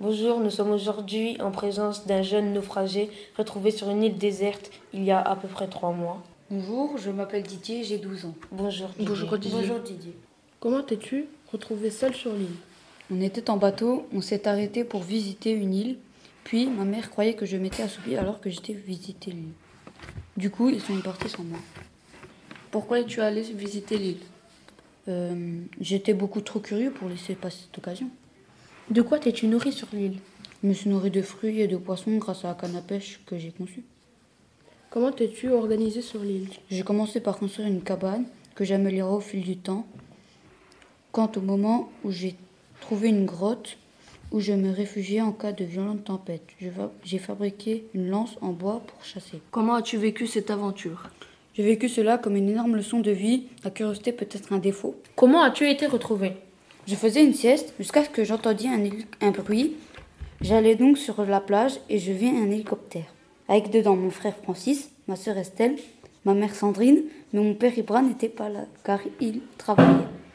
Bonjour, nous sommes aujourd'hui en présence d'un jeune naufragé retrouvé sur une île déserte il y a à peu près 3 mois. Bonjour, je m'appelle Didier, j'ai 12 ans. Bonjour Didier. Bonjour Didier. Bonjour Didier. Comment t'es-tu retrouvé seul sur l'île? On était en bateau, on s'est arrêté pour visiter une île, puis ma mère croyait que je m'étais assoupi alors que j'étais visiter l'île. Du coup, ils sont partis sans moi. Pourquoi es-tu allé visiter l'île? J'étais beaucoup trop curieux pour laisser passer cette occasion. De quoi t'es-tu nourri sur l'île? Je me suis nourri de fruits et de poissons grâce à la canne à pêche que j'ai conçue. Comment t'es-tu organisé sur l'île? J'ai commencé par construire une cabane que j'améliorerai au fil du temps. Quant au moment où j'ai trouvé une grotte où je me réfugiais en cas de violente tempête, j'ai fabriqué une lance en bois pour chasser. Comment as-tu vécu cette aventure? J'ai vécu cela comme une énorme leçon de vie. La curiosité peut être un défaut. Comment as-tu été retrouvé? Je faisais une sieste jusqu'à ce que j'entendis un bruit. J'allais donc sur la plage et je vis un hélicoptère. Avec dedans mon frère Francis, ma sœur Estelle, ma mère Sandrine, mais mon père Ibra n'était pas là car il travaillait.